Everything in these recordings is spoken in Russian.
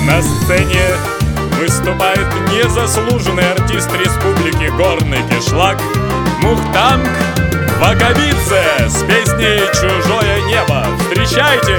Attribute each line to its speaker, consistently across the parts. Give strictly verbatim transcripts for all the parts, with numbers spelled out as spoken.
Speaker 1: На сцене выступает незаслуженный артист республики Горный Кишлак Мухтанг Вакабидзе с песней «Чужое небо». Встречайте!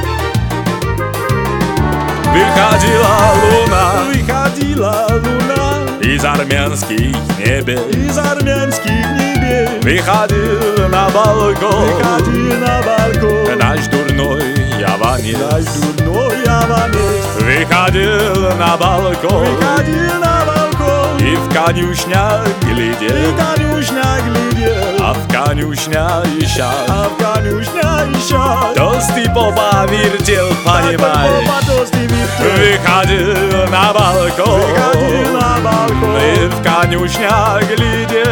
Speaker 1: Выходила луна,
Speaker 2: выходила луна
Speaker 1: из армянских небес,
Speaker 2: из армянских небес.
Speaker 1: Выходил на балкон,
Speaker 2: выходил на балкон
Speaker 1: наш дурной Яванец,
Speaker 2: наш дурной Яванец.
Speaker 1: Выходил на балкон,
Speaker 2: выходил на балкон
Speaker 1: и в конюшнях глядел,
Speaker 2: и конюшня глядел,
Speaker 1: а в конюшня ища,
Speaker 2: а в конюшня ища.
Speaker 1: Толстый попа вертел, понимаешь. Выходил на балкон,
Speaker 2: выходил на балкон
Speaker 1: и в конюшня глядел,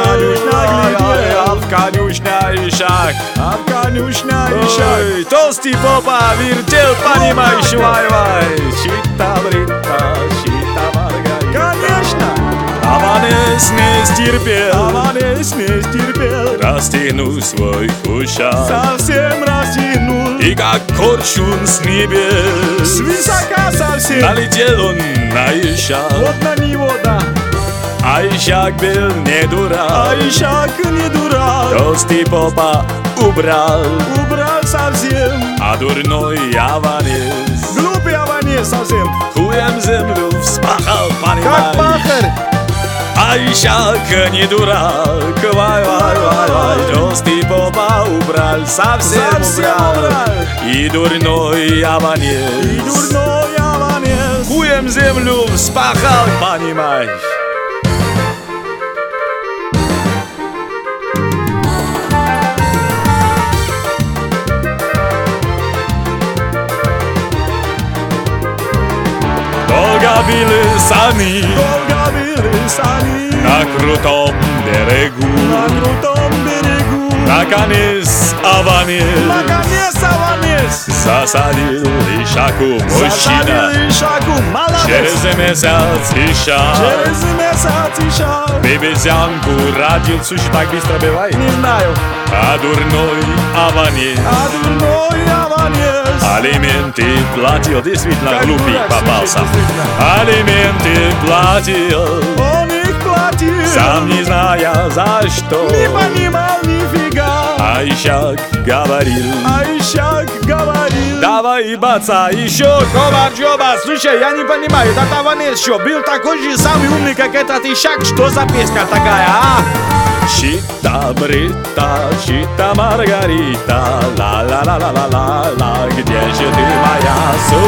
Speaker 1: а в конюшня ища,
Speaker 2: а в конюшня ища.
Speaker 1: Толстый попа вертел, понимаешь, вай-вай. Чита-брита, чита-маргарита.
Speaker 2: Конечно!
Speaker 1: Аванес не стерпел,
Speaker 2: Аванес не стерпел,
Speaker 1: растянул свой кушак,
Speaker 2: совсем растянул,
Speaker 1: и как корчун с небес
Speaker 2: свысока совсем
Speaker 1: налетел он на ищак.
Speaker 2: вот на него, да.
Speaker 1: А ищак был не дурак,
Speaker 2: А ищак не дурак,
Speaker 1: толстый попа убрал,
Speaker 2: убрал совсем,
Speaker 1: а дурной Аванес
Speaker 2: глупый Аванес совсем,
Speaker 1: хуем землю вспахал,
Speaker 2: как
Speaker 1: понимаешь.
Speaker 2: пахарь.
Speaker 1: А ищак не дурак, вай-вай-вай-вай. Толстый попа убрал, совсем,
Speaker 2: Совсем
Speaker 1: убрал.
Speaker 2: убрал.
Speaker 1: И дурной Аванес,
Speaker 2: И дурной Аванес
Speaker 1: хуем землю вспахал, понимаешь. Долго били сани,
Speaker 2: долго били сани
Speaker 1: на крутом берегу,
Speaker 2: на крутом берегу.
Speaker 1: наконец Аванес
Speaker 2: Наконец Аванес
Speaker 1: засадил ищаку мужчина.
Speaker 2: засадил ищаку, молодец.
Speaker 1: Через месяц ищак
Speaker 2: Через месяц ищак
Speaker 1: бебезянку родил. Слушай, так быстро бывает.
Speaker 2: не знаю,
Speaker 1: А дурной Аванес
Speaker 2: а дурной Аванес
Speaker 1: алименты платил. Действительно
Speaker 2: как
Speaker 1: глупый
Speaker 2: дурак,
Speaker 1: попался.
Speaker 2: слушай, действительно.
Speaker 1: Алименты платил,
Speaker 2: Он их платил,
Speaker 1: сам не зная за что.
Speaker 2: не понимал нифига.
Speaker 1: А ищак говорил:
Speaker 2: А ищак говорил:
Speaker 1: давай, баца, еще коварджоба. Слушай, я не понимаю, этот Аванес что, был такой же самый умный, как этот ищак? Что за песня такая, а? Чита-брита, чита-маргарита, ла-ла-ла-ла-ла-ла, где же ты, моя